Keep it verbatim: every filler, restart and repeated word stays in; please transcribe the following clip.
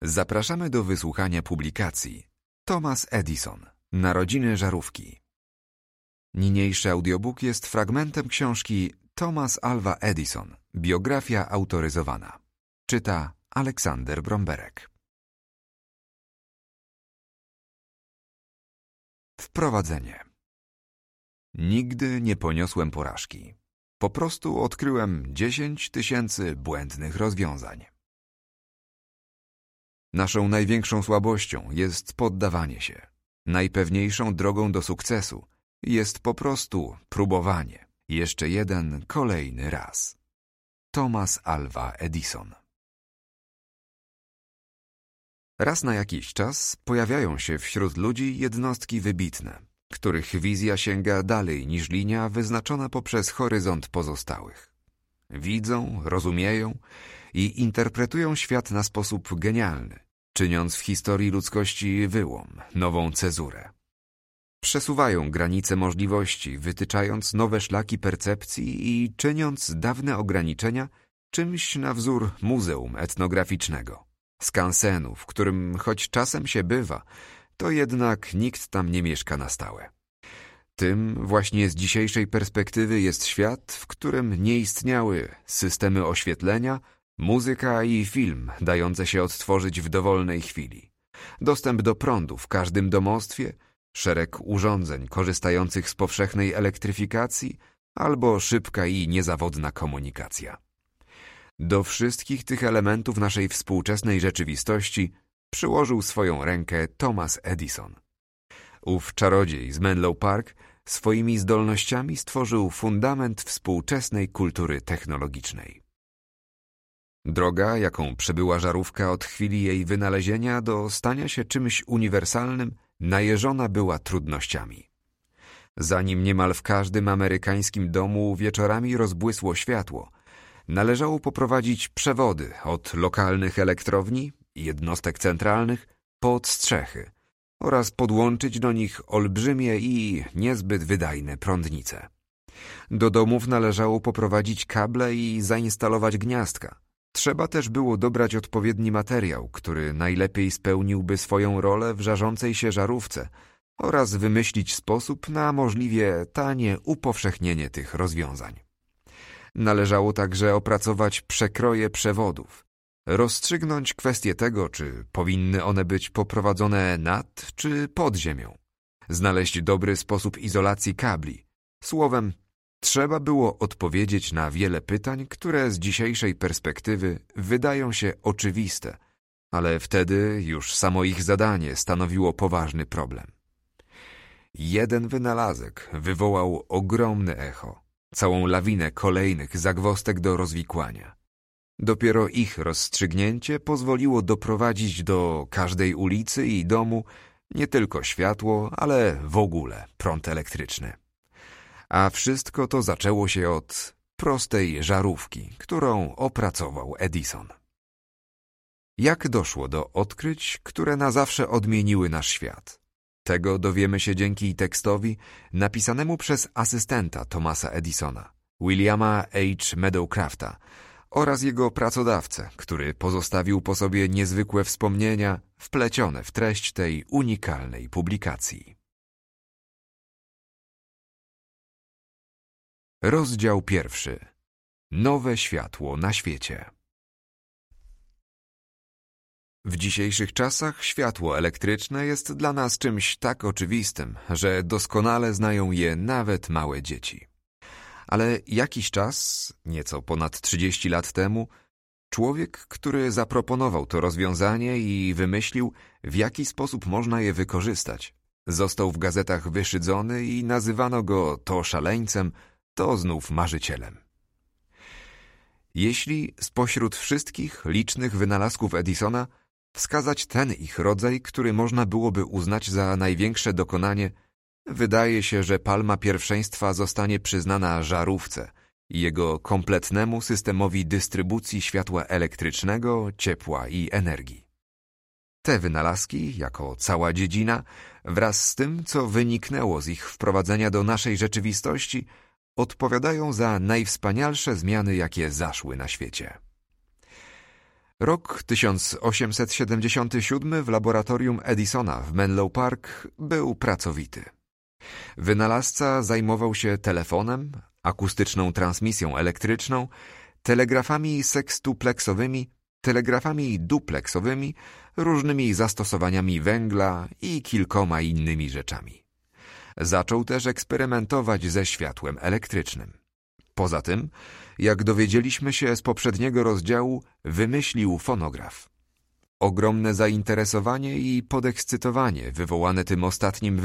Zapraszamy do wysłuchania publikacji Thomas Edison. Narodziny żarówki. Niniejszy audiobook jest fragmentem książki Thomas Alva Edison. Biografia autoryzowana. Czyta Aleksander Bromberek. Wprowadzenie. Nigdy nie poniosłem porażki. Po prostu odkryłem dziesięć tysięcy błędnych rozwiązań. Naszą największą słabością jest poddawanie się. Najpewniejszą drogą do sukcesu jest po prostu próbowanie. Jeszcze jeden, kolejny raz. Thomas Alva Edison. Raz na jakiś czas pojawiają się wśród ludzi jednostki wybitne, których wizja sięga dalej niż linia wyznaczona poprzez horyzont pozostałych. Widzą, rozumieją i interpretują świat na sposób genialny, czyniąc w historii ludzkości wyłom, nową cezurę. Przesuwają granice możliwości, wytyczając nowe szlaki percepcji i czyniąc dawne ograniczenia czymś na wzór muzeum etnograficznego, skansenu, w którym choć czasem się bywa, to jednak nikt tam nie mieszka na stałe. Tym właśnie z dzisiejszej perspektywy jest świat, w którym nie istniały systemy oświetlenia, muzyka i film dające się odtworzyć w dowolnej chwili, dostęp do prądu w każdym domostwie, szereg urządzeń korzystających z powszechnej elektryfikacji albo szybka i niezawodna komunikacja. Do wszystkich tych elementów naszej współczesnej rzeczywistości przyłożył swoją rękę Thomas Edison. Ów czarodziej z Menlo Park swoimi zdolnościami stworzył fundament współczesnej kultury technologicznej. Droga, jaką przebyła żarówka od chwili jej wynalezienia do stania się czymś uniwersalnym, najeżona była trudnościami. Zanim niemal w każdym amerykańskim domu wieczorami rozbłysło światło, należało poprowadzić przewody od lokalnych elektrowni i jednostek centralnych pod strzechy oraz podłączyć do nich olbrzymie i niezbyt wydajne prądnice. Do domów należało poprowadzić kable i zainstalować gniazdka. Trzeba też było dobrać odpowiedni materiał, który najlepiej spełniłby swoją rolę w żarzącej się żarówce oraz wymyślić sposób na możliwie tanie upowszechnienie tych rozwiązań. Należało także opracować przekroje przewodów, rozstrzygnąć kwestię tego, czy powinny one być poprowadzone nad czy pod ziemią, znaleźć dobry sposób izolacji kabli. Słowem, trzeba było odpowiedzieć na wiele pytań, które z dzisiejszej perspektywy wydają się oczywiste, ale wtedy już samo ich zadanie stanowiło poważny problem. Jeden wynalazek wywołał ogromne echo, całą lawinę kolejnych zagwozdek do rozwikłania. Dopiero ich rozstrzygnięcie pozwoliło doprowadzić do każdej ulicy i domu nie tylko światło, ale w ogóle prąd elektryczny. A wszystko to zaczęło się od prostej żarówki, którą opracował Edison. Jak doszło do odkryć, które na zawsze odmieniły nasz świat? Tego dowiemy się dzięki tekstowi napisanemu przez asystenta Thomasa Edisona, Williama H. Meadowcrafta, oraz jego pracodawcę, który pozostawił po sobie niezwykłe wspomnienia wplecione w treść tej unikalnej publikacji. Rozdział pierwszy. Nowe światło na świecie. W dzisiejszych czasach światło elektryczne jest dla nas czymś tak oczywistym, że doskonale znają je nawet małe dzieci. Ale jakiś czas, nieco ponad trzydzieści lat temu, człowiek, który zaproponował to rozwiązanie i wymyślił, w jaki sposób można je wykorzystać, został w gazetach wyszydzony i nazywano go to szaleńcem, to znów marzycielem. Jeśli spośród wszystkich licznych wynalazków Edisona wskazać ten ich rodzaj, który można byłoby uznać za największe dokonanie, wydaje się, że palma pierwszeństwa zostanie przyznana żarówce i jego kompletnemu systemowi dystrybucji światła elektrycznego, ciepła i energii. Te wynalazki, jako cała dziedzina, wraz z tym, co wyniknęło z ich wprowadzenia do naszej rzeczywistości, odpowiadają za najwspanialsze zmiany, jakie zaszły na świecie. Rok tysiąc osiemset siedemdziesiąty siódmy w laboratorium Edisona w Menlo Park był pracowity. Wynalazca zajmował się telefonem, akustyczną transmisją elektryczną, telegrafami sekstupleksowymi, telegrafami dupleksowymi, różnymi zastosowaniami węgla i kilkoma innymi rzeczami. Zaczął też eksperymentować ze światłem elektrycznym. Poza tym, jak dowiedzieliśmy się z poprzedniego rozdziału, wymyślił fonograf. Ogromne zainteresowanie i podekscytowanie wywołane tym ostatnim